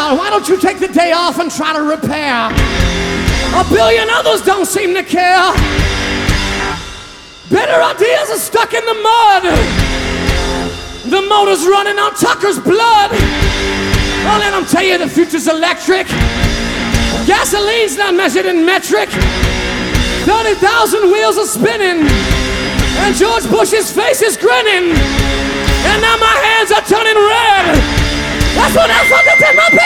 Why don't you take the day off and try to repair? A billion others don't seem to care. Better ideas are stuck in the mud. The motor's running on Tucker's blood. Well, let them tell you the future's electric. Gasoline's not measured in metric. 30,000 wheels are spinning, and George Bush's face is grinning. And now my hands are turning red. That's what I fucking did my